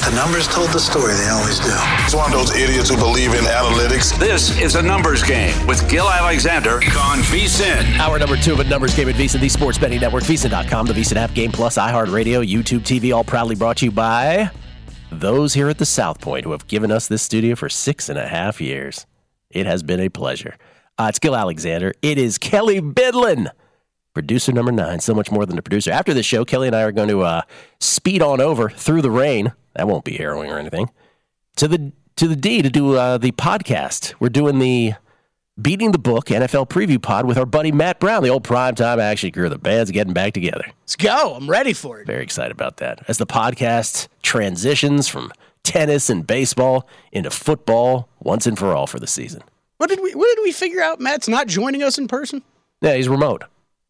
The numbers told the story. They always do. It's one of those idiots who believe in analytics. This is a numbers game with Gil Alexander on VSiN. Hour number 2 of a numbers game at VSiN, the sports betting network, VSiN.com, the VSiN app, Game Plus, iHeartRadio, YouTube TV, all proudly brought to you by those here at the South Point who have given us this studio for 6.5 years. It has been a pleasure. It's Gil Alexander. It is Kelly Bidlin, producer number 9, so much more than a producer. After this show, Kelly and I are going to speed on over through the rain. That won't be harrowing or anything. To the D to do the podcast. We're doing the Beating the Book NFL preview pod with our buddy Matt Brown, the old primetime action crew. The band's getting back together. Let's go. I'm ready for it. Very excited about that. As the podcast transitions from tennis and baseball into football once and for all for the season. What did we figure out? Matt's not joining us in person? Yeah, he's remote.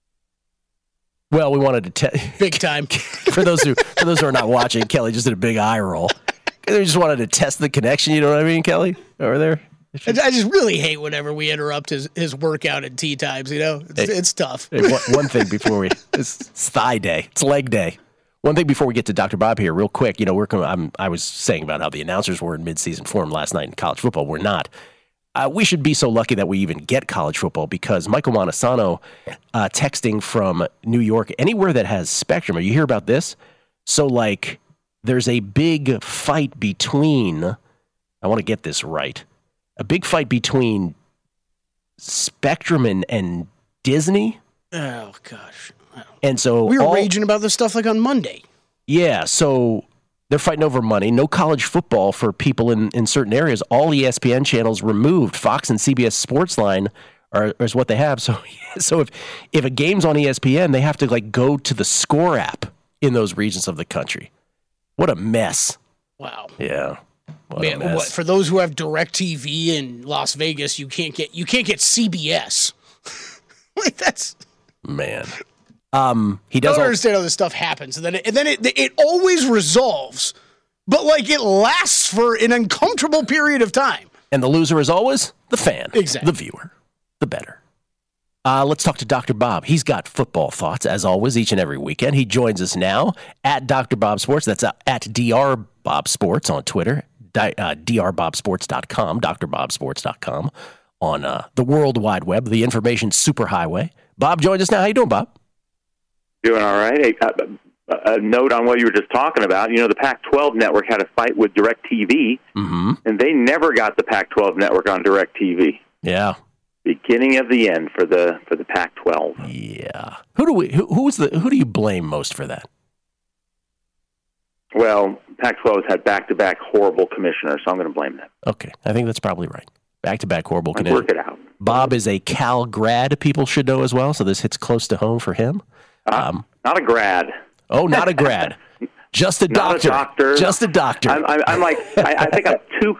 Well, we wanted to big time. for those who are not watching, Kelly just did a big eye roll. We just wanted to test the connection. You know what I mean, Kelly? Over there. I just really hate whenever we interrupt his workout at tea times. You know, it's tough. Hey, one thing before it's thigh day, it's leg day. One thing before we get to Dr. Bob here, real quick. You know, I was saying about how the announcers were in midseason form last night in college football. We're not. We should be so lucky that we even get college football because Michael Montesano texting from New York, anywhere that has Spectrum. You hear about this? So, like, there's a big fight between, I want to get this right, a big fight between Spectrum and Disney. Oh, gosh. And so we were raging about this stuff like on Monday. Yeah, so they're fighting over money. No college football for people in certain areas. All ESPN channels removed. Fox and CBS Sportsline is what they have. So if a game's on ESPN, they have to like go to the Score app in those regions of the country. What a mess. Wow. Yeah. What for those who have DirecTV in Las Vegas, you can't get CBS. Like that's man. He doesn't understand how this stuff happens, and then it always resolves, but like it lasts for an uncomfortable period of time. And the loser is always the fan, exactly. The viewer, the bettor. Let's talk to Dr. Bob. He's got football thoughts as always each and every weekend. He joins us now at Dr. Bob Sports. That's at Dr. Bob Sports on Twitter, drbobsports.com, drbobsports.com on the World Wide Web, the information superhighway. Bob joins us now. How you doing, Bob? Doing all right. Hey, a note on what you were just talking about. You know, the Pac-12 network had a fight with DirecTV, and they never got the Pac-12 network on DirecTV. Yeah. Beginning of the end for the Pac-12. Yeah. Who do you blame most for that? Well, Pac-12 has had back-to-back horrible commissioners, so I'm going to blame them. Okay. I think that's probably right. Back-to-back horrible commissioners. Work it out. Bob is a Cal grad, people should know as well, so this hits close to home for him. Not a grad. Oh, not a grad. Just a doctor. Not a doctor. Just a doctor. I'm like, I think I'm 2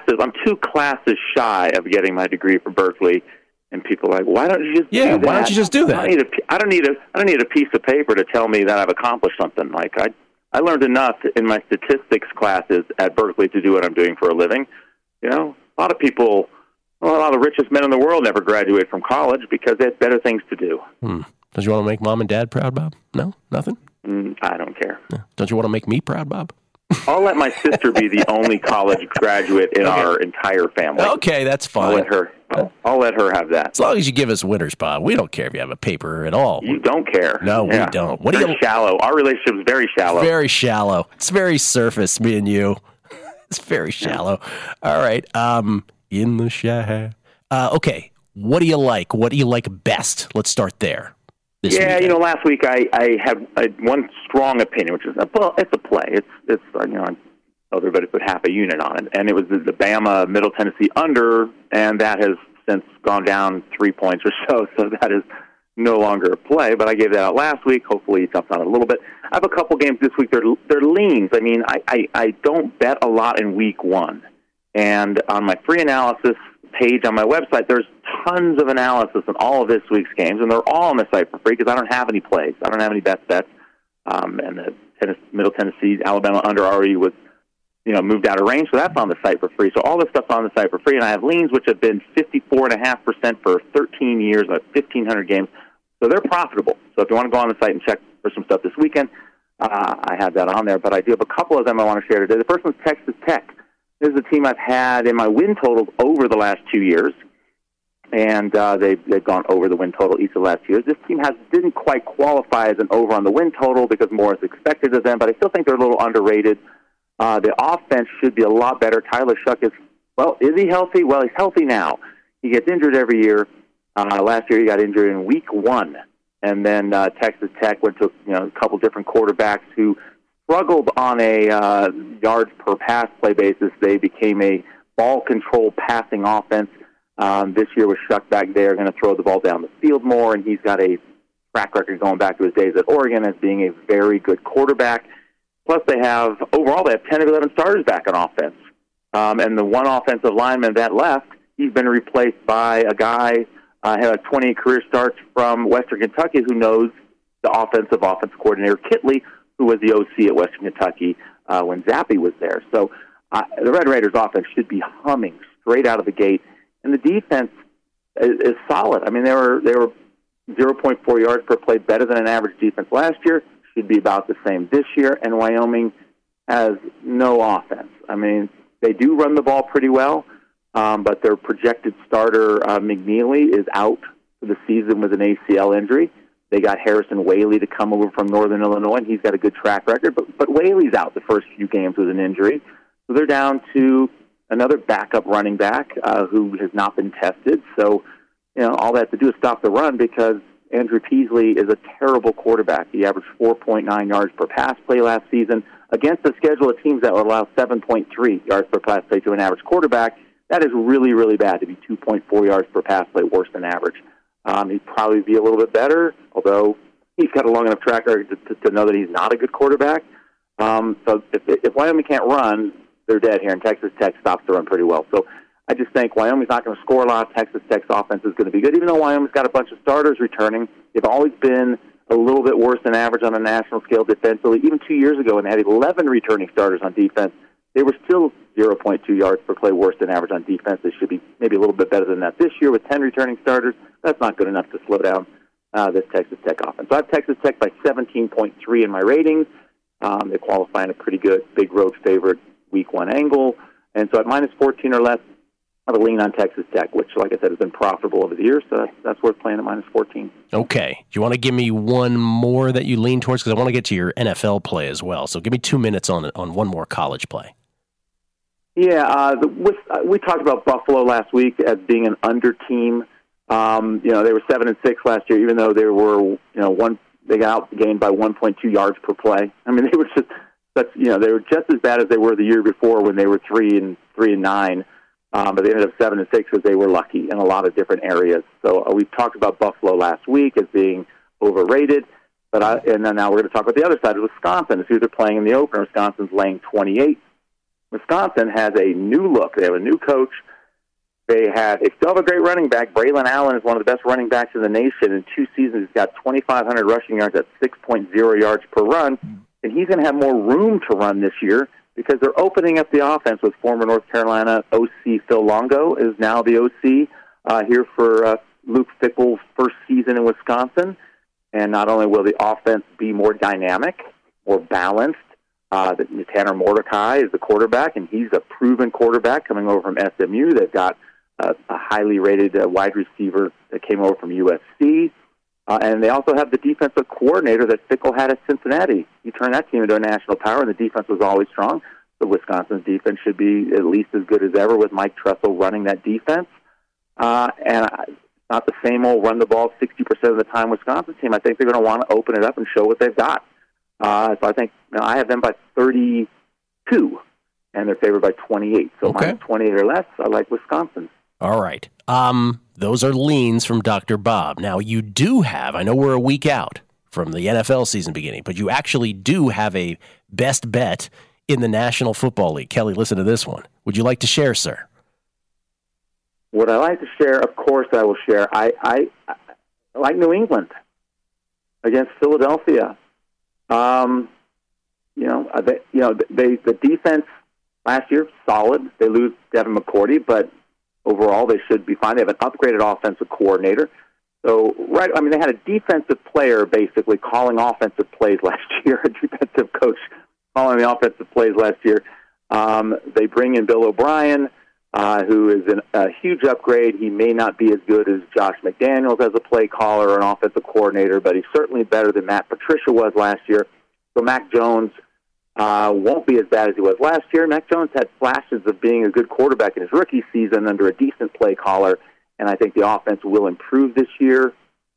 classes shy of getting my degree from Berkeley. And people are like, why don't you just do that? Why don't you just do that? I don't need a piece of paper to tell me that I've accomplished something. Like I learned enough in my statistics classes at Berkeley to do what I'm doing for a living. You know, a lot of people, a lot of the richest men in the world never graduate from college because they had better things to do. Don't you want to make mom and dad proud, Bob? No? Nothing? I don't care. Yeah. Don't you want to make me proud, Bob? I'll let my sister be the only college graduate in our entire family. Okay, that's fine. I'll let her have that. As long as you give us winners, Bob. We don't care if you have a paper at all. You don't care. No, we don't. Very shallow. Our relationship is very shallow. Very shallow. It's very surface, me and you. It's very shallow. All right. In the shower. Okay. What do you like? What do you like best? Let's start there. Weekend. You know, last week I had one strong opinion, which is, it's a play. It's everybody put half a unit on it, and it was the Bama Middle Tennessee under, and that has since gone down 3 points or so that is no longer a play. But I gave that out last week. Hopefully, it jumped on it a little bit. I have a couple games this week. They're leans. I mean, I don't bet a lot in week one, and on my free analysis page on my website, there's tons of analysis on all of this week's games, and they're all on the site for free because I don't have any plays. I don't have any best bets. And the Middle Tennessee, Alabama under already was, moved out of range, so that's on the site for free. So all this stuff's on the site for free, and I have leans which have been 54.5% for 13 years, about 1,500 games. So they're profitable. So if you want to go on the site and check for some stuff this weekend, I have that on there, but I do have a couple of them I want to share today. The first one's Texas Tech. This is a team I've had in my win totals over the last 2 years, and they've gone over the win total each of the last 2 years. This team didn't quite qualify as an over on the win total because more is expected of them, but I still think they're a little underrated. The offense should be a lot better. Tyler Shough is he healthy? Well, he's healthy now. He gets injured every year. Last year he got injured in week 1. And then Texas Tech went to a couple different quarterbacks who struggled on a yards per pass play basis. They became a ball control passing offense. This year with Shough back there, going to throw the ball down the field more, and he's got a track record going back to his days at Oregon as being a very good quarterback. Plus, they have 10 of 11 starters back on offense. And the one offensive lineman that left, he's been replaced by a guy had 20 career starts from Western Kentucky who knows the offense coordinator, Kitley, who was the OC at Western Kentucky when Zappe was there. So the Red Raiders offense should be humming straight out of the gate. And the defense is solid. I mean, they were 0.4 yards per play better than an average defense last year, should be about the same this year, and Wyoming has no offense. I mean, they do run the ball pretty well, but their projected starter, McNeely, is out for the season with an ACL injury. They got Harrison Whaley to come over from Northern Illinois, and he's got a good track record, but Whaley's out the first few games with an injury. So they're down to another backup running back who has not been tested. So, all they have to do is stop the run because Andrew Peasley is a terrible quarterback. He averaged 4.9 yards per pass play last season against a schedule of teams that would allow 7.3 yards per pass play to an average quarterback. That is really, really bad to be 2.4 yards per pass play worse than average. He'd probably be a little bit better, although he's got a long enough track record to know that he's not a good quarterback. So if Wyoming can't run, they're dead here, and Texas Tech stops the run pretty well. So I just think Wyoming's not going to score a lot. Texas Tech's offense is going to be good. Even though Wyoming's got a bunch of starters returning, they've always been a little bit worse than average on a national scale defensively. Even 2 years ago, when they had 11 returning starters on defense, they were still 0.2 yards per play worse than average on defense. They should be maybe a little bit better than that this year with 10 returning starters. That's not good enough to slow down this Texas Tech offense. So I have Texas Tech by 17.3 in my ratings. They qualify in a pretty good big road favorite week 1 angle. And so at minus 14 or less, I have a lean on Texas Tech, which, like I said, has been profitable over the years, so that's worth playing at minus 14. Okay. Do you want to give me one more that you lean towards? Because I want to get to your NFL play as well. So give me 2 minutes on one more college play. Yeah, we talked about Buffalo last week as being an under team. They were 7-6 last year, even though they were, they got outgained by 1.2 yards per play. I mean, they were they were just as bad as they were the year before when they were 3-9. But they ended up 7-6 because they were lucky in a lot of different areas. So we talked about Buffalo last week as being overrated. And then now we're going to talk about the other side of Wisconsin. It's who they're playing in the opener. Wisconsin's laying 28. Wisconsin has a new look. They have a new coach. They still have a great running back. Braylon Allen is one of the best running backs in the nation. In 2 seasons, he's got 2,500 rushing yards at 6.0 yards per run. And he's going to have more room to run this year because they're opening up the offense with former North Carolina OC Phil Longo is now the OC here for Luke Fickell's first season in Wisconsin. And not only will the offense be more dynamic, more balanced, Tanner Mordecai is the quarterback, and he's a proven quarterback coming over from SMU. They've got a highly rated wide receiver that came over from USC. And they also have the defensive coordinator that Fickell had at Cincinnati. He turned that team into a national power, and the defense was always strong. So Wisconsin's defense should be at least as good as ever with Mike Tressel running that defense. And it's not the same old run the ball 60% of the time Wisconsin team. I think they're going to want to open it up and show what they've got. So I think I have them by 32, and they're favored by 28. So okay. Minus 28 or less, I like Wisconsin. All right. Those are leans from Dr. Bob. Now, you do have, I know we're a week out from the NFL season beginning, but you actually do have a best bet in the National Football League. Kelly, listen to this one. Would you like to share, sir? Would I like to share? Of course I will share. I like New England against Philadelphia. The defense last year, solid. They lose Devin McCourty, but overall they should be fine. They have an upgraded offensive coordinator. So, right, I mean, they had a defensive player basically calling offensive plays last year, a defensive coach calling the offensive plays last year. They bring in Bill O'Brien, who is a huge upgrade. He may not be as good as Josh McDaniels as a play caller or an offensive coordinator, but he's certainly better than Matt Patricia was last year. So Mac Jones won't be as bad as he was last year. Mac Jones had flashes of being a good quarterback in his rookie season under a decent play caller, and I think the offense will improve this year.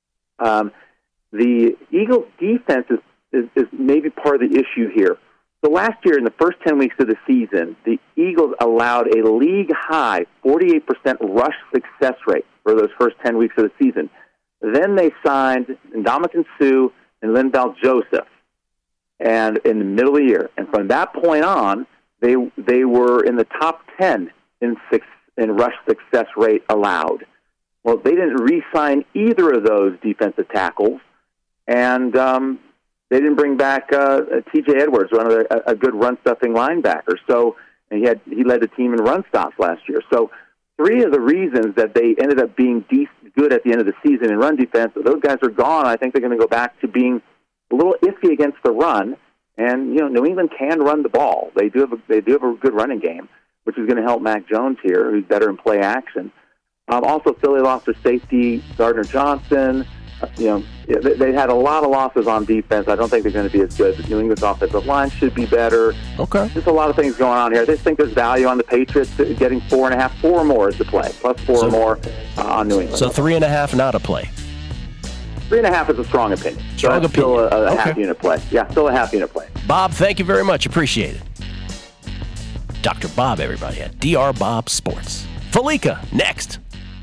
The Eagles' defense is maybe part of the issue here. So last year, in the first 10 weeks of the season, the Eagles allowed a league-high 48% rush success rate for those first 10 weeks of the season. Then they signed Ndamukong Suh and Linval Joseph, and in the middle of the year. And from that point on, they were in the top 10 in rush success rate allowed. Well, they didn't re-sign either of those defensive tackles, and they didn't bring back T.J. Edwards, a good run-stuffing linebacker. So and he led the team in run stops last year. So three of the reasons that they ended up being good at the end of the season in run defense, those guys are gone. I think they're going to go back to being a little iffy against the run. And New England can run the ball. They do have a good running game, which is going to help Mac Jones here, who's better in play action. Also, Philly lost their safety, Gardner Johnson. They had a lot of losses on defense. I don't think they're going to be as good. The New England's offensive line should be better. Okay. There's a lot of things going on here. I just think there's value on the Patriots getting 4.5, 4 more is the play, plus 4 more on New England. So 3.5 not a play. 3.5 is a strong opinion. Strong opinion. Still a half-unit play. Yeah, still a half-unit play. Bob, thank you very much. Appreciate it. Dr. Bob, everybody, at DR Bob Sports. Felica, next.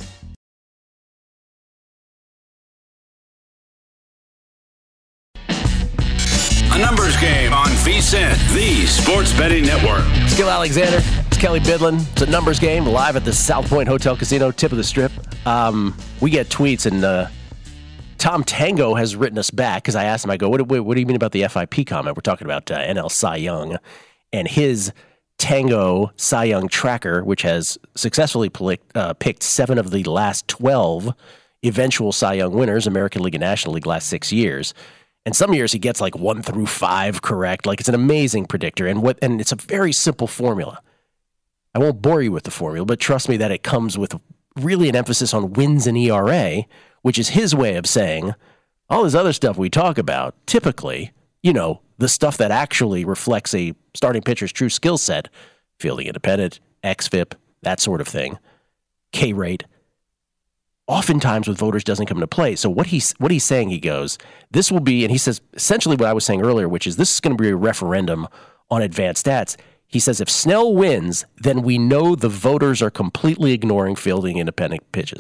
A numbers game on VSiN, the Sports Betting Network. It's Gil Alexander. It's Kelly Bidlin. It's a numbers game live at the South Point Hotel Casino, tip of the strip. We get tweets, and Tom Tango has written us back because I asked him, I go, what do you mean about the FIP comment? We're talking about NL Cy Young and his Tango Cy Young tracker, which has successfully picked 7 of the last 12 eventual Cy Young winners, American League and National League, last 6 years. And some years he gets like 1 through 5 correct. Like, it's an amazing predictor. And it's a very simple formula. I won't bore you with the formula, but trust me that it comes with really an emphasis on wins and ERA, which is his way of saying all this other stuff we talk about, typically, the stuff that actually reflects a starting pitcher's true skill set, fielding independent, xFIP, that sort of thing, K rate, oftentimes with voters doesn't come into play. So what he's saying, he goes, this will be, and he says essentially what I was saying earlier, which is this is going to be a referendum on advanced stats. He says if Snell wins, then we know the voters are completely ignoring fielding independent pitching,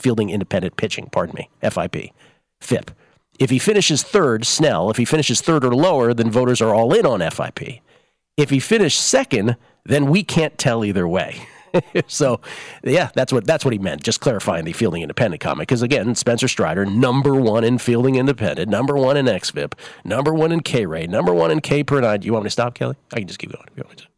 FIP. If he finishes third, Snell, if he finishes third or lower, then voters are all in on FIP. If he finished second, then we can't tell either way. So, yeah, that's what he meant, just clarifying the fielding independent comment. Because, again, Spencer Strider, number 1 in fielding independent, number 1 in xFIP, number 1 in K rate, number 1 in K per 9. Do you want me to stop, Kelly? I can just keep going if you want me to.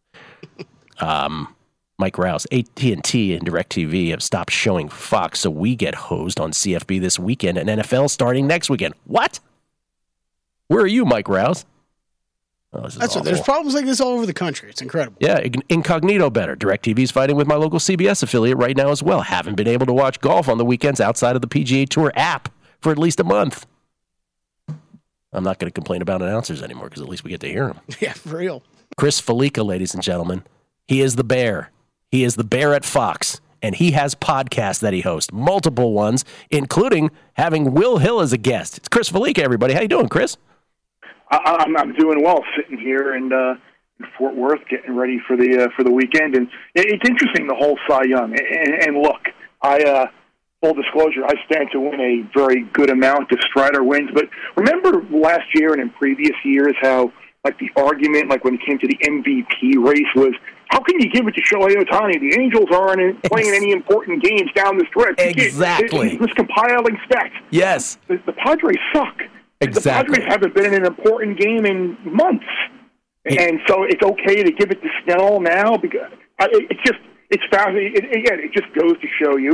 Mike Rouse, AT&T and DirecTV have stopped showing Fox, so we get hosed on CFB this weekend and NFL starting next weekend. What? Where are you, Mike Rouse? Oh, There's problems like this all over the country. It's incredible. Yeah, incognito better. DirecTV's fighting with my local CBS affiliate right now as well. Haven't been able to watch golf on the weekends outside of the PGA Tour app for at least a month. I'm not going to complain about announcers anymore because at least we get to hear them. Yeah, for real. Chris Felica, ladies and gentlemen. He is the bear. He is the bear at Fox, and he has podcasts that he hosts, multiple ones, including having Will Hill as a guest. It's Chris Felica, everybody. How you doing, Chris? I'm doing well, sitting here in Fort Worth, getting ready for the weekend, and it's interesting, the whole Cy Young. And look, full disclosure, I stand to win a very good amount if Strider wins. But remember last year and in previous years how, like, the argument, like when it came to the MVP race, was how can you give it to Shohei Ohtani? The Angels aren't playing any important games down the stretch. Exactly. It's compiling stats. Yes. The Padres suck. Exactly. The Padres haven't been in an important game in months. And so it's okay to give it to Snell now because it's fascinating. Again, it just goes to show you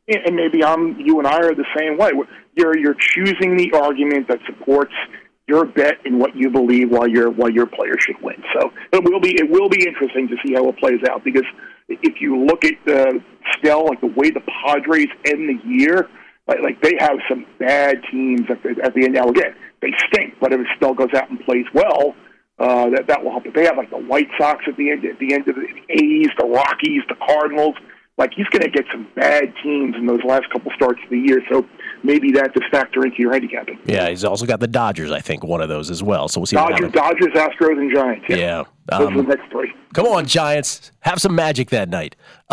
and maybe you and I are the same way. You're choosing the argument that supports your bet and what you believe why your player should win. So it will be interesting to see how it plays out, because if you look at Snell, like the way the Padres end the year, like they have some bad teams at the end. Now again, they stink, but if Snell goes out and plays well, that will help. They have like the White Sox at the end of the A's, the Rockies, the Cardinals. Like, he's going to get some bad teams in those last couple starts of the year, so maybe that does factor into your handicapping. Yeah, he's also got the Dodgers, I think, one of those as well. So we'll see. Dodgers, Astros, and Giants. Yeah. Those are the next three. Come on, Giants. Have some magic that night.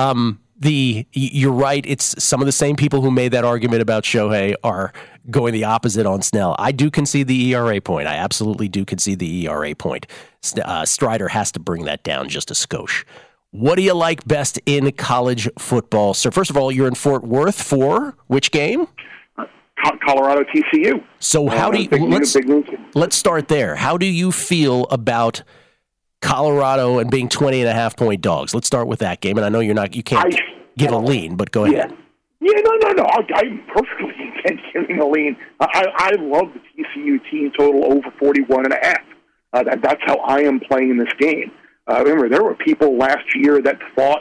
You're right. It's some of the same people who made that argument about Shohei are going the opposite on Snell. I do concede the ERA point. I absolutely do concede the ERA point. Strider has to bring that down just a skosh. What do you like best in college football, sir? First of all, you're in Fort Worth for which game? Colorado TCU. So how do you let's start there. How do you feel about Colorado and being 20.5-point dogs? Let's start with that game. And I know you can't give a lean, but go ahead. Yeah, no. I'm perfectly content giving a lean. I love the TCU team total over 41.5. That's how I am playing this game. Remember, there were people last year that thought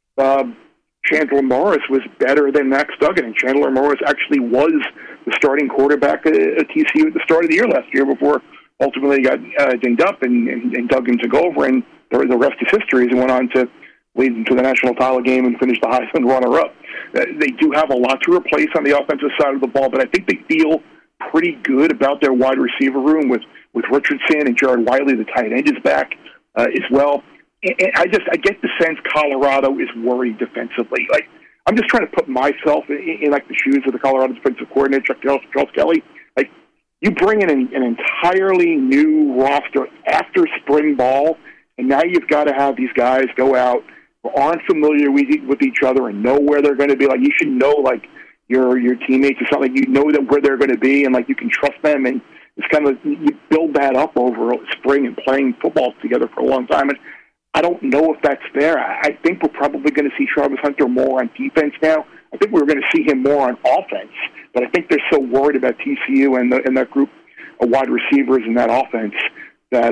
Chandler Morris was better than Max Duggan, and Chandler Morris actually was the starting quarterback at TCU at the start of the year last year before ultimately got dinged up and Duggan took over, and the rest is history as he went on to lead into the national title game and finish the Heisman runner-up. They do have a lot to replace on the offensive side of the ball, but I think they feel pretty good about their wide receiver room with Richardson and Jared Wiley, the tight end, is back as well. And I get the sense Colorado is worried defensively. Like, I'm just trying to put myself in like the shoes of the Colorado defensive coordinator, Charles Kelly. Like, you bring in an entirely new roster after spring ball, and now you've got to have these guys go out who aren't familiar with each other and know where they're going to be. Like, you should know, like, your teammates or something. You know where they're going to be, and like you can trust them. And it's kind of, you build that up over spring and playing football together for a long time. And I don't know if that's there. I think we're probably going to see Travis Hunter more on defense now. I think we're going to see him more on offense. But I think they're so worried about TCU and that group of wide receivers in that offense that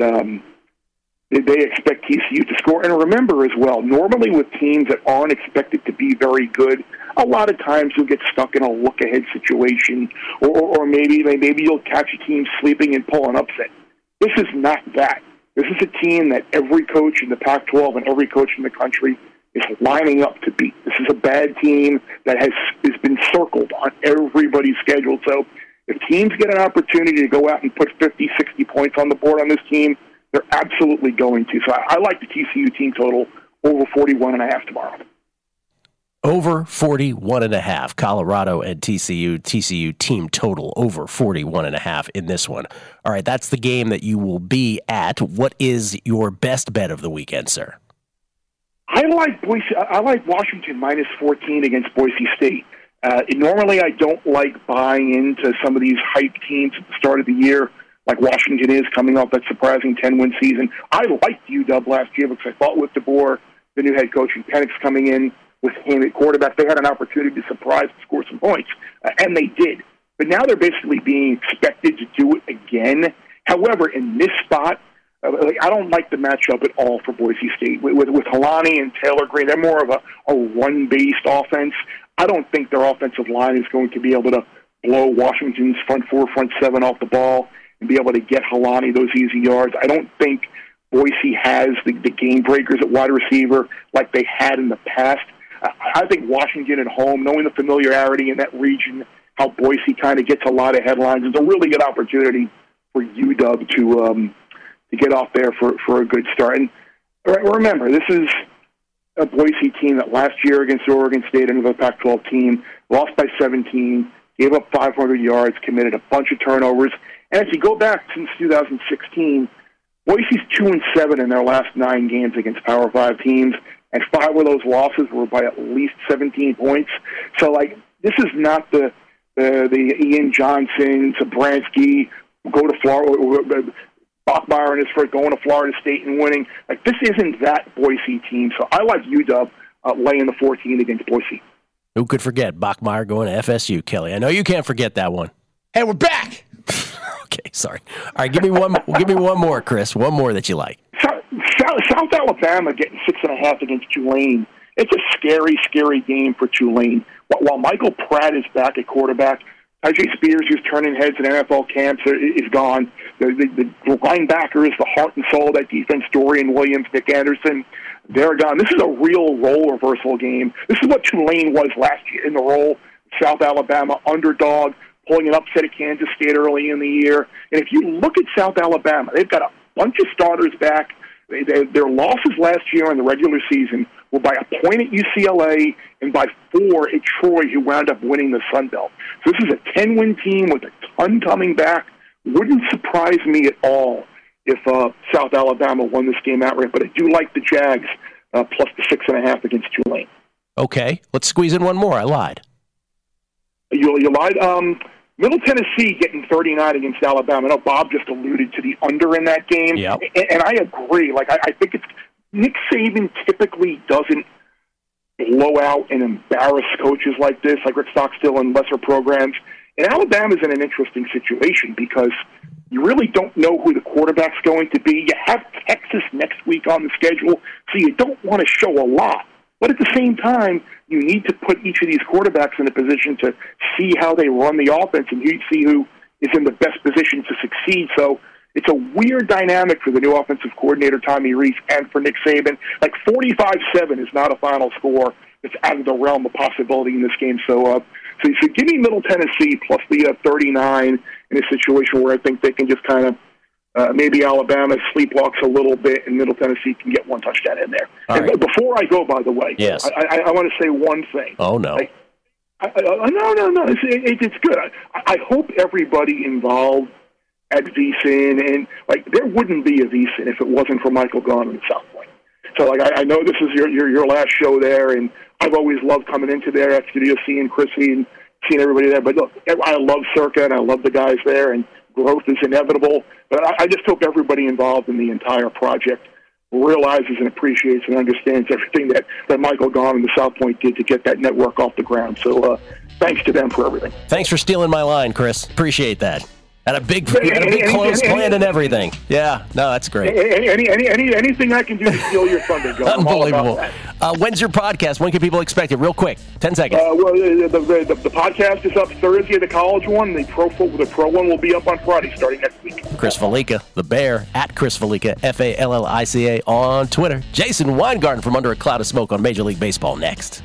they expect TCU to score. And remember as well, normally with teams that aren't expected to be very good, a lot of times you'll get stuck in a look-ahead situation, or maybe you'll catch a team sleeping and pull an upset. This is not that. This is a team that every coach in the Pac-12 and every coach in the country is lining up to beat. This is a bad team that has been circled on everybody's schedule. So if teams get an opportunity to go out and put 50, 60 points on the board on this team, they're absolutely going to. So I like the TCU team total over 41.5 tomorrow. Over 41.5. Colorado and TCU team total over 41.5 in this one. All right, that's the game that you will be at. What is your best bet of the weekend, sir? I like Washington minus 14 against Boise State. Normally, I don't like buying into some of these hype teams at the start of the year, like Washington is coming off that surprising 10-win season. I liked UW last year because I thought with DeBoer, the new head coach, and Penix coming in with him at quarterback, they had an opportunity to surprise and score some points, and they did. But now they're basically being expected to do it again. However, in this spot, I don't like the matchup at all for Boise State. With Helani and Taylor Green, they're more of a run-based offense. I don't think their offensive line is going to be able to blow Washington's front four, front seven off the ball and be able to get Helani those easy yards. I don't think Boise has the game breakers at wide receiver like they had in the past. I think Washington at home, knowing the familiarity in that region, how Boise kind of gets a lot of headlines, is a really good opportunity for UW to get off there for a good start. And remember, this is a Boise team that last year against Oregon State, another Pac-12 team, lost by 17, gave up 500 yards, committed a bunch of turnovers. And as you go back since 2016, Boise's 2-7 in their last 9 games against Power 5 teams, and 5 of those losses were by at least 17 points. So, like, this is not the Ian Johnson, Zabransky, go to Florida, Bachmeier and his first going to Florida State and winning. Like, this isn't that Boise team. So I like UW laying the 14 against Boise. Who could forget Bachmeier going to FSU, Kelly? I know you can't forget that one. Hey, we're back. Okay, sorry. All right, give me one more, Chris. One more that you like. South Alabama getting 6.5 against Tulane. It's a scary, scary game for Tulane. While Michael Pratt is back at quarterback, Tyjae Spears, who's turning heads in NFL camps, is gone. The linebackers, the heart and soul of that defense, Dorian Williams, Nick Anderson, they're gone. This is a real role reversal game. This is what Tulane was last year in the role. South Alabama, underdog, pulling an upset at Kansas State early in the year. And if you look at South Alabama, they've got a bunch of starters back. Their losses last year in the regular season were by a point at UCLA and by 4 at Troy, who wound up winning the Sun Belt. So this is a 10-win team with a ton coming back. Wouldn't surprise me at all if South Alabama won this game outright, but I do like the Jags plus the 6.5 against Tulane. Okay, let's squeeze in one more. I lied. You lied? Middle Tennessee getting 39 against Alabama. I know Bob just alluded to the under in that game, yep. And I agree. Like I think it's Nick Saban typically doesn't blow out and embarrass coaches like this, like Rick Stockstill and lesser programs. And Alabama's in an interesting situation because you really don't know who the quarterback's going to be. You have Texas next week on the schedule, so you don't want to show a lot. But at the same time, you need to put each of these quarterbacks in a position to see how they run the offense and you see who is in the best position to succeed. So it's a weird dynamic for the new offensive coordinator, Tommy Rees, and for Nick Saban. Like 45-7 is not a final score. It's out of the realm of possibility in this game. So give me Middle Tennessee plus the 39 in a situation where I think they can just kind of maybe Alabama sleepwalks a little bit, and Middle Tennessee can get one touchdown in there. And right. Before I go, by the way, yes. I want to say one thing. Oh, no. No. It's good. I hope everybody involved at VSiN, and there wouldn't be a VSiN if it wasn't for Michael Gahn and South Point. So I know this is your last show there, and I've always loved coming into there at studio, seeing Chrissy and seeing everybody there. But look, I love Circa, and I love the guys there, and growth is inevitable. But I just hope everybody involved in the entire project realizes and appreciates and understands everything that Michael Gahn and the South Point did to get that network off the ground. So thanks to them for everything. Thanks for stealing my line, Chris. Appreciate that. Had a big close plan and everything. Yeah, no, that's great. Anything I can do to steal your thunder, Go. Unbelievable. When's your podcast? When can people expect it? Real quick, 10 seconds. The podcast is up Thursday, the college one. The pro one will be up on Friday, starting next week. Chris Fallica, the Bear, at Chris Fallica, Fallica on Twitter. Jason Weingarten from Under a Cloud of Smoke on Major League Baseball next.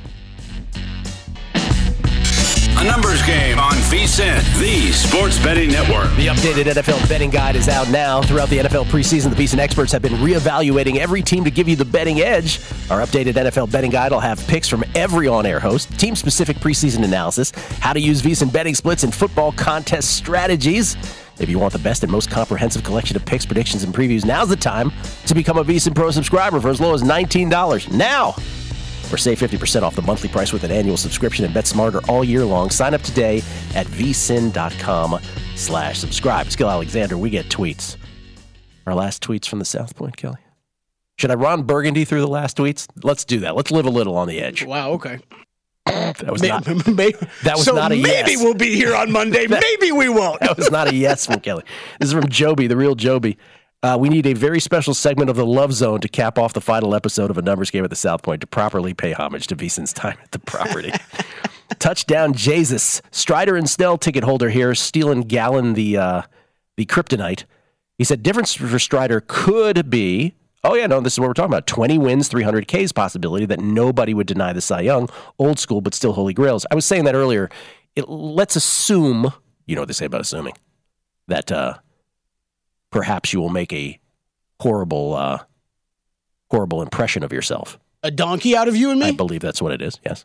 A numbers game on VSiN, the Sports Betting Network. The updated NFL betting guide is out now. Throughout the NFL preseason, the VSiN experts have been reevaluating every team to give you the betting edge. Our updated NFL betting guide will have picks from every on-air host, team-specific preseason analysis, how to use VSiN betting splits, and football contest strategies. If you want the best and most comprehensive collection of picks, predictions, and previews, now's the time to become a VSiN Pro subscriber for as low as $19. Now! Or save 50% off the monthly price with an annual subscription and bet smarter all year long. Sign up today at vsin.com/subscribe. Skill Alexander, we get tweets. Our last tweets from the South Point, Kelly. Should I Ron Burgundy through the last tweets? Let's do that. Let's live a little on the edge. Wow, okay. That was not a yes. Maybe we'll be here on Monday. Maybe we won't. That was not a yes from Kelly. This is from Joby, the real Joby. We need a very special segment of the Love Zone to cap off the final episode of A Numbers Game at the South Point to properly pay homage to VSiN's time at the property. Touchdown, Jesus. Strider and Snell ticket holder here, stealing Gallon the kryptonite. He said difference for Strider could be, this is what we're talking about, 20 wins, 300 Ks possibility that nobody would deny the Cy Young, old school but still holy grails. I was saying that earlier. Let's assume, you know what they say about assuming, that perhaps you will make a horrible impression of yourself. A donkey out of you and me? I believe that's what it is, yes.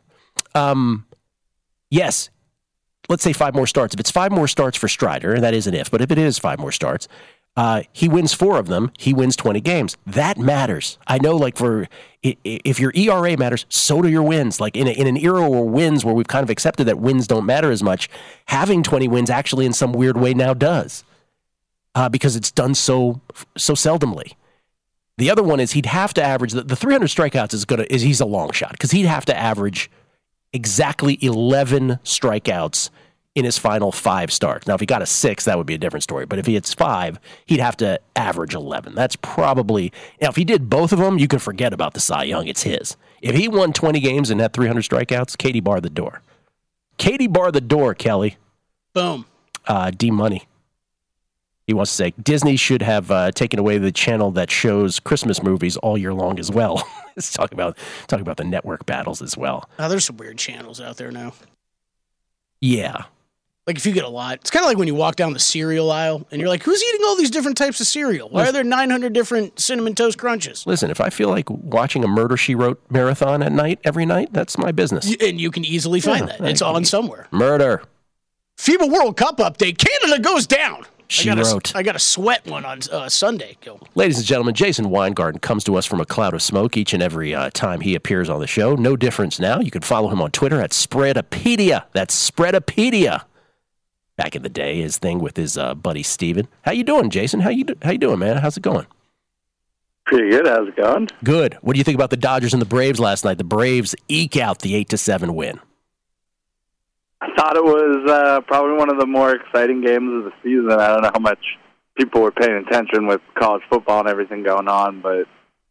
Yes, let's say 5 more starts. If it's 5 more starts for Strider, and that is an if, but if it is 5 more starts, he wins 4 of them, he wins 20 games. That matters. I know, if your ERA matters, so do your wins. Like in an era where we've kind of accepted that wins don't matter as much, having 20 wins actually in some weird way now does. Because it's done so seldomly. The other one is he'd have to average the 300 strikeouts he's a long shot because he'd have to average exactly 11 strikeouts in his final 5 starts. Now, if he got a 6, that would be a different story. But if he hits 5, he'd have to average 11. That's probably... Now, if he did both of them, you can forget about the Cy Young. It's his. If he won 20 games and had 300 strikeouts, Katie bar the door. Katie bar the door, Kelly. Boom. D-Money. He wants to say, Disney should have taken away the channel that shows Christmas movies all year long as well. Let's talk about the network battles as well. Oh, there's some weird channels out there now. Yeah. Like, if you get a lot, it's kind of like when you walk down the cereal aisle and you're like, who's eating all these different types of cereal? Why are there 900 different Cinnamon Toast Crunches? Listen, if I feel like watching a Murder, She Wrote marathon at night, every night, that's my business. And you can easily find that. It's on somewhere. Murder. FIBA World Cup update. Canada goes down. I got a sweat one on Sunday. Ladies and gentlemen, Jason Weingarten comes to us from a cloud of smoke each and every time he appears on the show. No difference now. You can follow him on Twitter at Spreadopedia. That's Spreadopedia. Back in the day, his thing with his buddy Steven. How you doing, Jason? How you doing, man? How's it going? Pretty good. How's it going? Good. What do you think about the Dodgers and the Braves last night? The Braves eke out the 8-7 win. I thought it was probably one of the more exciting games of the season. I don't know how much people were paying attention with college football and everything going on, but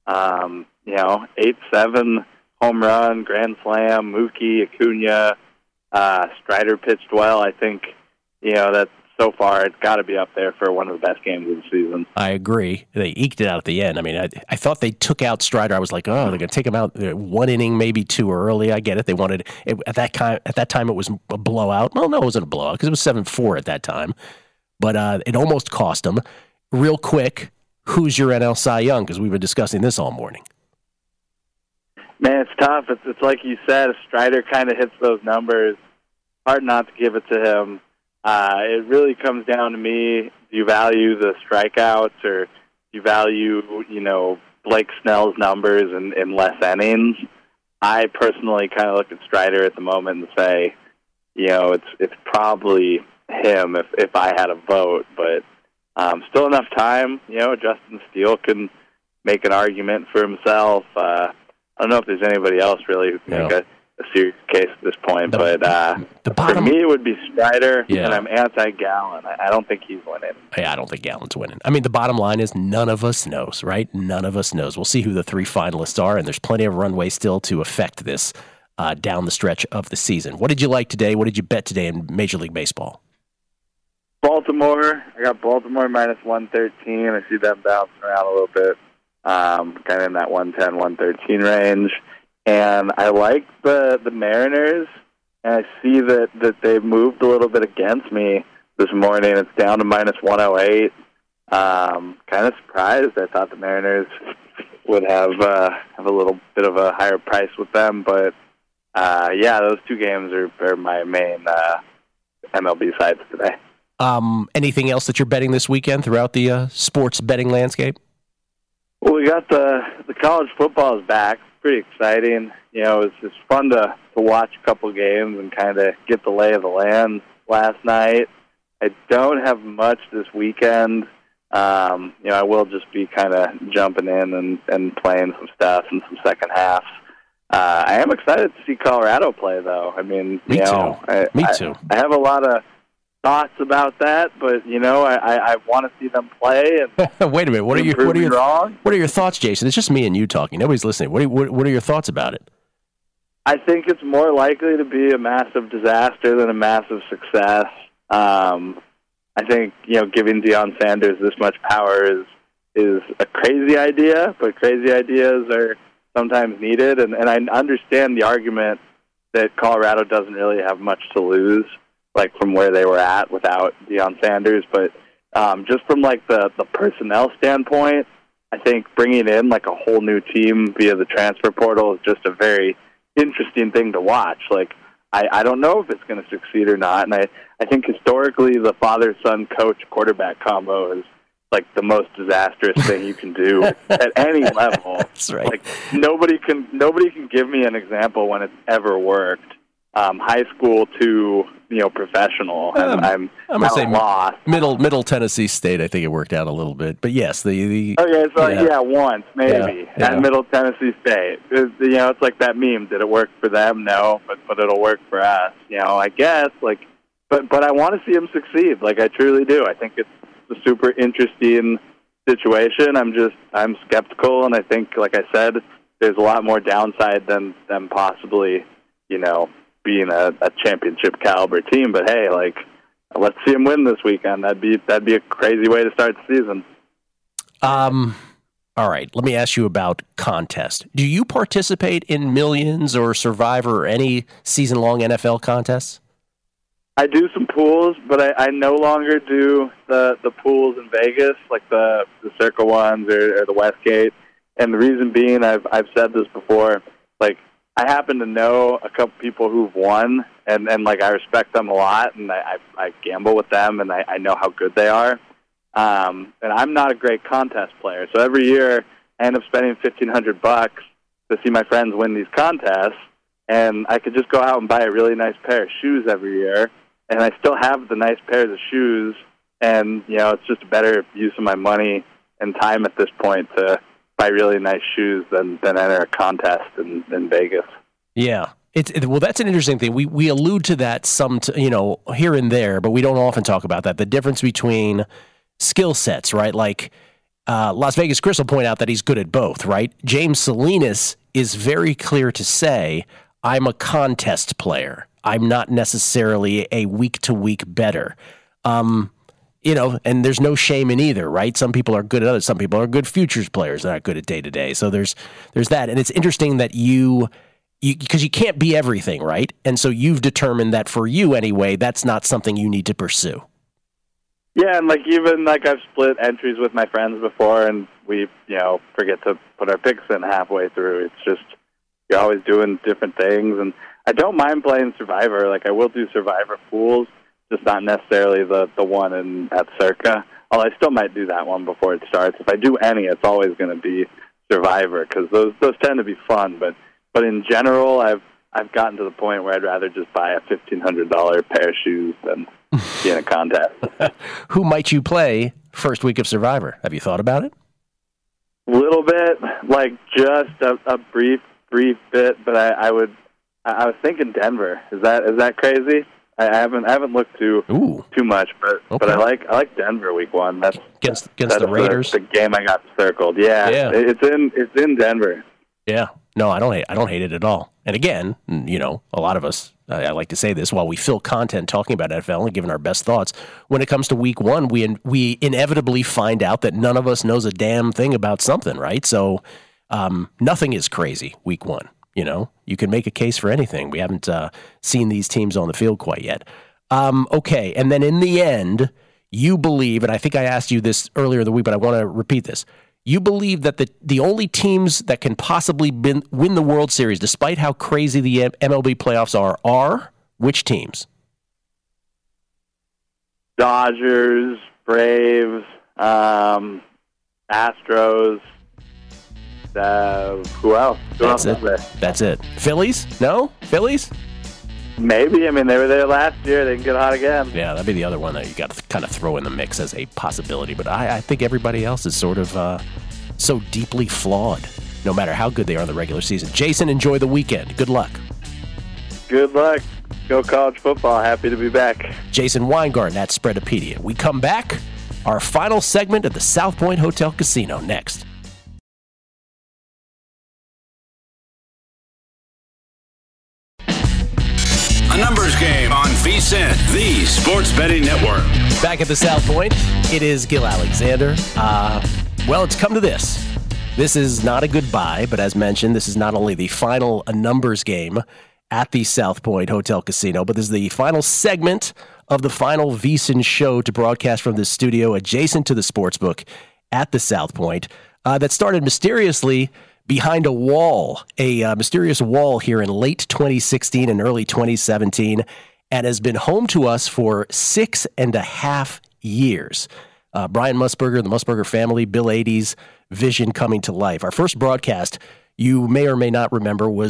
8-7 home run, grand slam, Mookie, Acuna, Strider pitched well. I think that so far it's got to be up there for one of the best games of the season. I agree. They eked it out at the end. I mean, I thought they took out Strider. I was like, oh, they're going to take him out 1 inning, maybe 2 early. I get it. They wanted it, at that time it was a blowout. Well, no, it wasn't a blowout because it was 7-4 at that time. But it almost cost them. Real quick, who's your NL Cy Young? Because we've been discussing this all morning. Man, it's tough. It's like you said, if Strider kind of hits those numbers, hard not to give it to him. It really comes down to me, do you value the strikeouts or do you value, Blake Snell's numbers in less innings? I personally kind of look at Strider at the moment and say, it's probably him if I had a vote, but still enough time. Justin Steele can make an argument for himself. I don't know if there's anybody else really who can make a serious case at this point, but for me it would be Strider, and I'm anti-Gallen. I don't think he's winning. Yeah, I don't think Gallen's winning. I mean, the bottom line is none of us knows, right? None of us knows. We'll see who the 3 finalists are, and there's plenty of runway still to affect this down the stretch of the season. What did you like today? What did you bet today in Major League Baseball? Baltimore. I got Baltimore minus 113. I see them bouncing around a little bit, kind of in that 110, 113 range. And I like the Mariners, and I see that they've moved a little bit against me this morning. It's down to minus 108. Kind of surprised. I thought the Mariners would have a little bit of a higher price with them, but those 2 games are my main MLB sides today. Anything else that you're betting this weekend throughout the sports betting landscape? Well, we got the college football is back. Pretty exciting. It's fun to watch a couple games and kind of get the lay of the land last night. I don't have much this weekend. I will just be kind of jumping in and playing some stuff in some second halves. I am excited to see Colorado play, though. I mean, Me too. I have a lot of thoughts about that, but I want to see them play. And wait a minute, what are your thoughts, Jason? It's just me and you talking. Nobody's listening. What are your thoughts about it? I think it's more likely to be a massive disaster than a massive success. I think giving Deion Sanders this much power is a crazy idea, but crazy ideas are sometimes needed. And I understand the argument that Colorado doesn't really have much to lose, like from where they were at without Deion Sanders. But just from like the personnel standpoint, I think bringing in like a whole new team via the transfer portal is just a very interesting thing to watch. Like, I don't know if it's going to succeed or not. And I think historically the father-son coach-quarterback combo is like the most disastrous thing you can do at any level. That's right. Like nobody can give me an example when it's ever worked. high school to professional. I'm gonna say lost. Middle Tennessee State. I think it worked out a little bit, but yes, the okay. So once maybe at Middle Tennessee State. It's like that meme. Did it work for them? No, but it'll work for us. I guess but I want to see him succeed. Like I truly do. I think it's a super interesting situation. I'm skeptical, and I think, like I said, there's a lot more downside than possibly being a championship caliber team. But hey, let's see him win this weekend. That'd be a crazy way to start the season. All right, let me ask you about contest. Do you participate in Millions or Survivor or any season-long NFL contests? I do some pools, but I no longer do the pools in Vegas, like the Circle ones or the Westgate. And the reason being, I've said this before, I happen to know a couple people who've won, and I respect them a lot, and I gamble with them, and I know how good they are. And I'm not a great contest player, so every year I end up spending $1,500 to see my friends win these contests, and I could just go out and buy a really nice pair of shoes every year, and I still have the nice pairs of shoes, and it's just a better use of my money and time at this point to buy really nice shoes than enter a contest in Vegas. Yeah. Well, that's an interesting thing. We allude to that here and there, but we don't often talk about that. The difference between skill sets, right? Like Las Vegas Chris will point out that he's good at both, right? James Salinas is very clear to say, I'm a contest player. I'm not necessarily a week-to-week bettor. And there's no shame in either, right? Some people are good at others. Some people are good futures players. They're not good at day-to-day. So there's that. And it's interesting that because you can't be everything, right? And so you've determined that for you anyway, that's not something you need to pursue. Yeah, and I've split entries with my friends before, and we, forget to put our picks in halfway through. It's just, you're always doing different things. And I don't mind playing Survivor. I will do Survivor pools, just not necessarily the one at Circa. Although I still might do that one before it starts. If I do any, it's always going to be Survivor, because those tend to be fun. But in general, I've gotten to the point where I'd rather just buy a $1,500 pair of shoes than be in a contest. Who might you play first week of Survivor? Have you thought about it? A little bit, just a brief bit. But I was thinking Denver. Is that crazy? I haven't looked too much, but I like Denver week one. That's against the Raiders. The game I got circled. Yeah. It's in Denver. Yeah. No, I don't hate it at all. And again, a lot of us, I like to say this while we fill content talking about NFL and giving our best thoughts. When it comes to week one, we inevitably find out that none of us knows a damn thing about something, right? So nothing is crazy week one. You can make a case for anything. We haven't seen these teams on the field quite yet. Okay, and then in the end, you believe, and I think I asked you this earlier in the week, but I want to repeat this. You believe that the only teams that can possibly win the World Series, despite how crazy the MLB playoffs are which teams? Dodgers, Braves, Astros. Who else? That's it. Phillies? No? Phillies? Maybe. I mean, they were there last year. They can get hot again. Yeah, that'd be the other one that you got to kind of throw in the mix as a possibility. But I think everybody else is sort of so deeply flawed, no matter how good they are in the regular season. Jason, enjoy the weekend. Good luck. Good luck. Go college football. Happy to be back. Jason Weingarten at Spreadopedia. We come back. Our final segment of the South Point Hotel Casino next. A numbers game on VSiN, the Sports Betting Network. Back at the South Point, it is Gil Alexander. Well, it's come to this. This is not a goodbye, but as mentioned, this is not only the final numbers game at the South Point Hotel Casino, but this is the final segment of the final VSiN show to broadcast from the studio adjacent to the sportsbook at the South Point that started mysteriously behind a wall, a mysterious wall here in late 2016 and early 2017, and has been home to us for 6.5 years. Brian Musburger, the Musburger family, Bill Ady's vision coming to life. Our first broadcast, you may or may not remember, was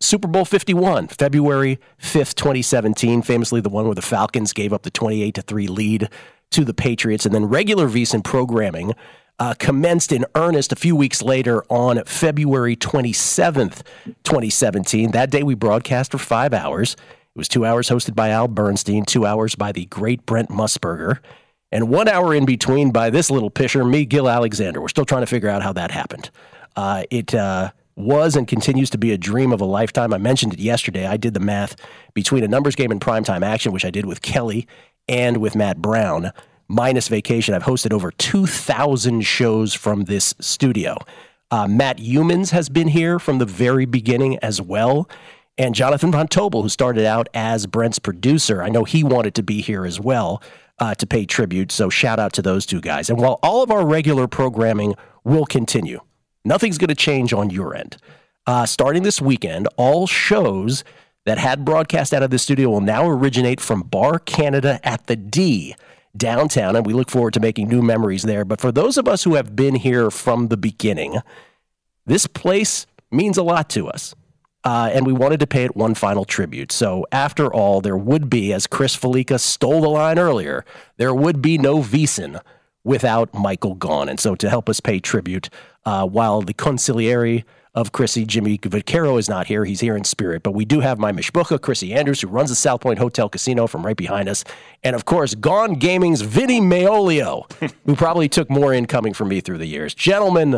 Super Bowl 51, February 5th, 2017, famously the one where the Falcons gave up the 28-3 lead to the Patriots. And then regular VSiN programming commenced in earnest a few weeks later on February 27th, 2017. That day we broadcast for 5 hours. It was 2 hours hosted by Al Bernstein, 2 hours by the great Brent Musburger, and 1 hour in between by this little pisher, me, Gil Alexander. We're still trying to figure out how that happened. It was and continues to be a dream of a lifetime. I mentioned it yesterday. I did the math between a numbers game and primetime action, which I did with Kelly and with Matt Brown, minus vacation. I've hosted over 2,000 shows from this studio. Matt Humans has been here from the very beginning as well. And Jonathan Von Tobel, who started out as Brent's producer, I know he wanted to be here as well to pay tribute. So shout out to those two guys. And while all of our regular programming will continue, nothing's going to change on your end. Starting this weekend, all shows that had broadcast out of the studio will now originate from Bar Canada at the D downtown, and we look forward to making new memories there. But for those of us who have been here from the beginning, this place means a lot to us. And we wanted to pay it one final tribute. So after all, there would be, as Chris Felica stole the line earlier, there would be no VSiN without Michael Gaughan. And so to help us pay tribute, while the consigliere of Chrissy, Jimmy Vaccaro, is not here, he's here in spirit. But we do have my mishbucha, Chrissy Andrews, who runs the South Point Hotel Casino from right behind us. And of course, Gaughan Gaming's Vinny Maolio, who probably took more incoming from me through the years. Gentlemen,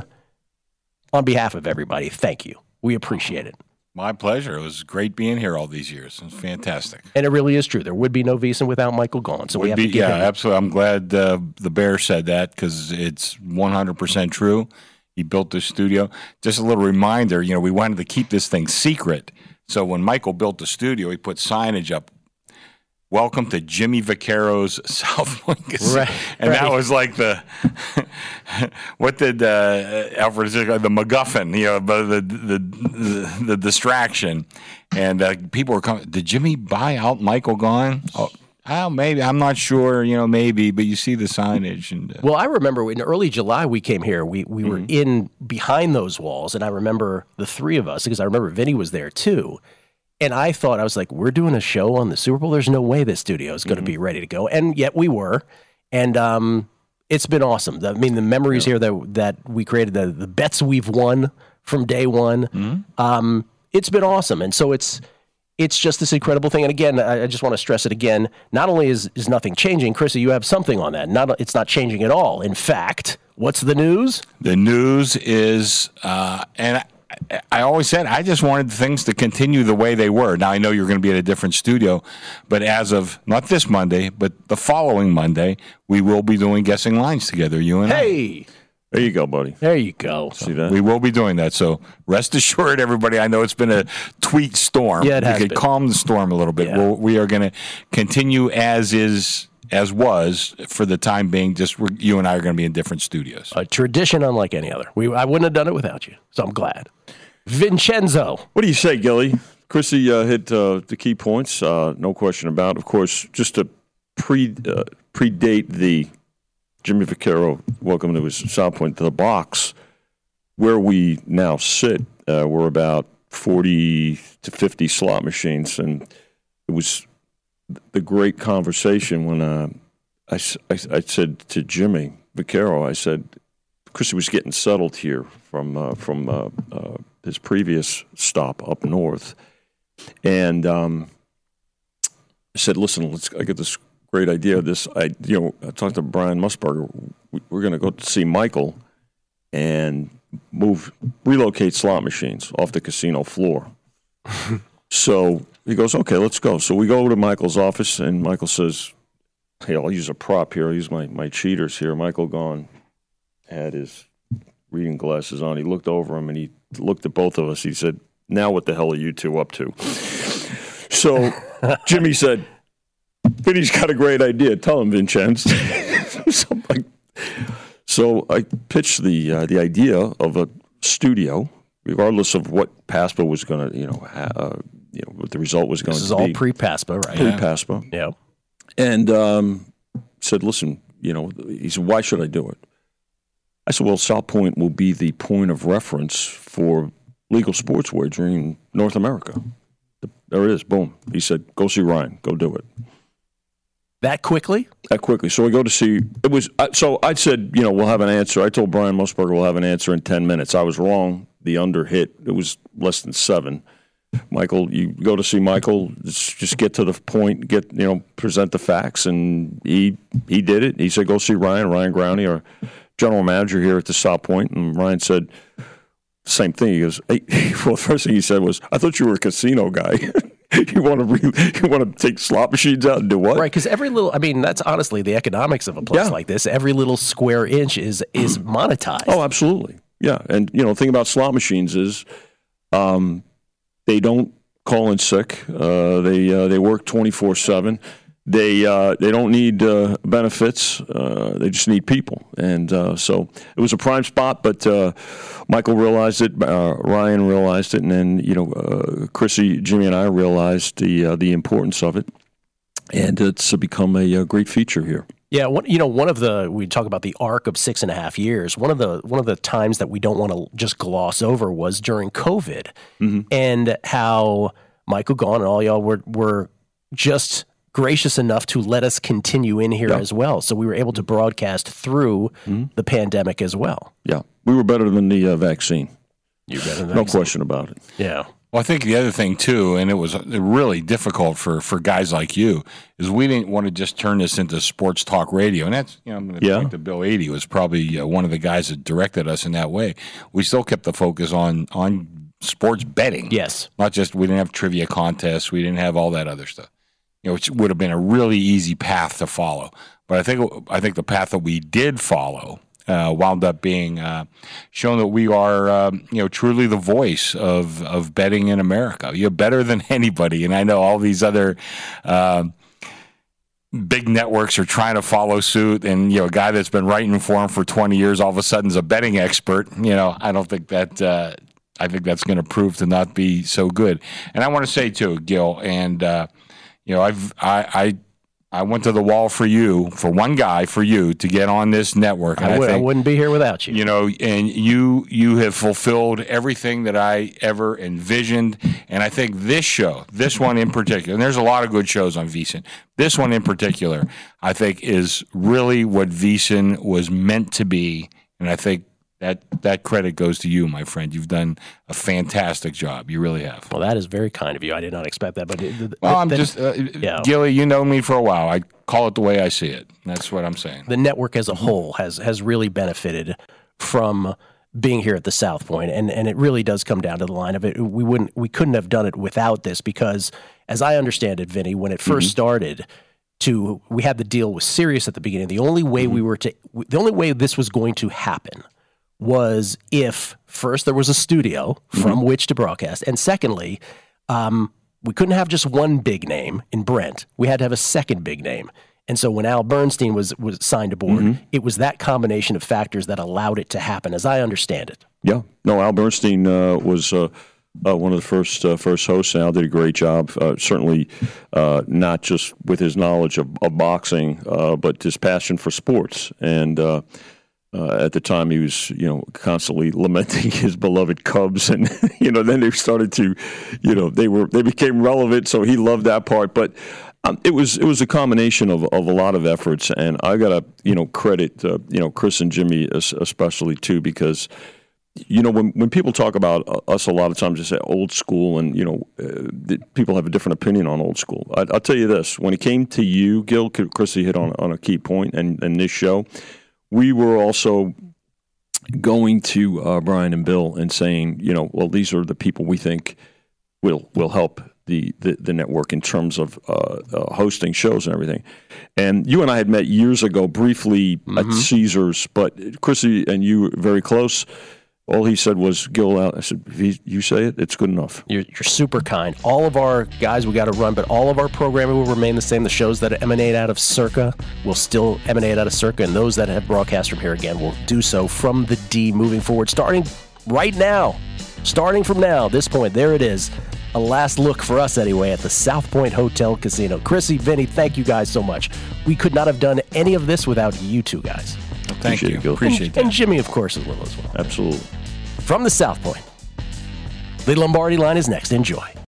on behalf of everybody, thank you. We appreciate it. My pleasure. It was great being here all these years. It was fantastic. And it really is true. There would be no VSiN without Michael Gaughan. So we have to give him. Absolutely. I'm glad the Bear said that because it's 100% true. He built this studio. Just a little reminder, we wanted to keep this thing secret. So when Michael built the studio, he put signage up. Welcome to Jimmy Vaccaro's South Point Casino. Right, and that was like the, what did Alfred say? The MacGuffin, the distraction. And people were coming, did Jimmy buy out Michael Gaughan? Oh, maybe. I'm not sure, maybe, but you see the signage. And well, I remember in early July we came here. We were in behind those walls, and I remember the three of us, because I remember Vinny was there too. And I was like, we're doing a show on the Super Bowl? There's no way this studio is going to be ready to go. And yet we were. And it's been awesome. The memories here that we created, the bets we've won from day one, it's been awesome. And so it's just this incredible thing. And again, I just want to stress it again. Not only is nothing changing, Chrissy, you have something on that. It's not changing at all. In fact, what's the news? The news is, and I always said I just wanted things to continue the way they were. Now, I know you're going to be at a different studio, but as of not this Monday, but the following Monday, we will be doing Guessing Lines together, you and I. There you go, buddy. There you go. See that? We will be doing that. So rest assured, everybody, I know it's been a tweet storm. Yeah, it has been. Calm the storm a little bit. Yeah. We are going to continue as was for the time being. Just you and I are going to be in different studios. A tradition unlike any other. I wouldn't have done it without you, so I'm glad. Vincenzo. What do you say, Gilly? Chrissy hit the key points, no question about it. Of course, just to predate the Jimmy Vaccaro, welcome to his South Point, to the box, where we now sit, we're about 40 to 50 slot machines, and it was the great conversation when I said to Jimmy Vaccaro, I said, Chrissy was getting settled here from his previous stop up north, and I said, "Listen, I get this great idea. I talked to Brian Musburger. We're going to go to see Michael and relocate slot machines off the casino floor." So he goes, "Okay, let's go." So we go to Michael's office, and Michael says, "Hey, I'll use a prop here. I'll use my cheaters here." Michael Gaughan had his reading glasses on. He looked over him, and he looked at both of us. He said, "Now what the hell are you two up to?" So Jimmy said, "Vinny's got a great idea. Tell him, Vincenz." So I pitched the idea of a studio, regardless of what PASPA was going to, what the result was going to be. This is all pre-PASPA, right? Pre-PASPA. Yeah. And said, "Listen, he said, why should I do it?" I said, "Well, South Point will be the point of reference for legal sports wagering in North America. There it is. Boom. He said, go see Ryan. Go do it. That quickly? That quickly. So we go to see. It was. So I said, we'll have an answer. I told Brian Musburger we'll have an answer in 10 minutes. I was wrong. The under hit. It was less than 7. Michael, you go to see Michael. Just get to the point. Present the facts, and he did it. He said, go see Ryan Growney, our general manager here at the South Point. And Ryan said, same thing. He goes, hey, well, the first thing he said was, I thought you were a casino guy. You want to take slot machines out and do what? Right, because that's honestly the economics of a place like this. Every little square inch is monetized. Oh, absolutely. Yeah, and the thing about slot machines is they don't call in sick. They work 24/7. They don't need benefits. They just need people. And so it was a prime spot, but Michael realized it, Ryan realized it, and then, Chrissy, Jimmy, and I realized the importance of it. And it's become a great feature here. Yeah, we talk about the arc of 6.5 years. One of the times that we don't want to just gloss over was during COVID, and how Michael Gaughan and all y'all were just gracious enough to let us continue in here as well. So we were able to broadcast through the pandemic as well. Yeah, we were better than the vaccine. You're better than the vaccine. No vaccine. question about it. Yeah. Well, I think the other thing, too, and it was really difficult for guys like you, is we didn't want to just turn this into sports talk radio. And that's, I'm going to point to Bill 80 was probably one of the guys that directed us in that way. We still kept the focus on sports betting. Yes. Not just, we didn't have trivia contests. We didn't have all that other stuff, which would have been a really easy path to follow. But I think the path that we did follow wound up being shown that we are, truly the voice of betting in America. You're better than anybody, and I know all these other big networks are trying to follow suit. And a guy that's been writing for them for 20 years, all of a sudden is a betting expert. I don't think that. I think that's going to prove to not be so good. And I want to say too, Gil, and I went to the wall for you, for one guy, for you to get on this network. And I wouldn't be here without you. And you have fulfilled everything that I ever envisioned. And I think this one in particular, and there's a lot of good shows on VSiN, this one in particular, I think is really what VSiN was meant to be. And I think that credit goes to you, my friend. You've done a fantastic job. You really have. Well, that is very kind of you. I did not expect that. But Gilly, you know me for a while. I call it the way I see it. That's what I'm saying. The network as a whole has really benefited from being here at the South Point, and it really does come down to the line of it. We couldn't have done it without this because, as I understand it, Vinny, when it first started, we had the deal with Sirius at the beginning. The only way the only way this was going to happen was if first there was a studio from which to broadcast, and secondly, we couldn't have just one big name in Brent. We had to have a second big name. And so when Al Bernstein was signed aboard, it was that combination of factors that allowed it to happen, as I understand it. Yeah. No, Al Bernstein was one of the first hosts. Al did a great job, certainly not just with his knowledge of boxing, but his passion for sports. And at the time, he was, constantly lamenting his beloved Cubs, and then they started to, they became relevant. So he loved that part, but it was a combination of a lot of efforts, and I gotta credit Chris and Jimmy especially too, because when people talk about us, a lot of times they say old school, and people have a different opinion on old school. I'll tell you this: when it came to you, Gil, Chrissy hit on a key point, and this show. We were also going to Brian and Bill and saying, well, these are the people we think will help the network in terms of hosting shows and everything. And you and I had met years ago briefly at Caesars, but Chrissy and you were very close. All he said was, Gil, I said, you say it, it's good enough. You're super kind. All of our guys, we got to run, but all of our programming will remain the same. The shows that emanate out of Circa will still emanate out of Circa, and those that have broadcast from here again will do so from the D moving forward, starting right now. Starting from now, this point, there it is. A last look for us anyway at the South Point Hotel Casino. Chrissy, Vinny, thank you guys so much. We could not have done any of this without you two guys. Thank you. Appreciate that. And Jimmy, of course, as well. Absolutely. From the South Point, The Lombardi Line is next. Enjoy.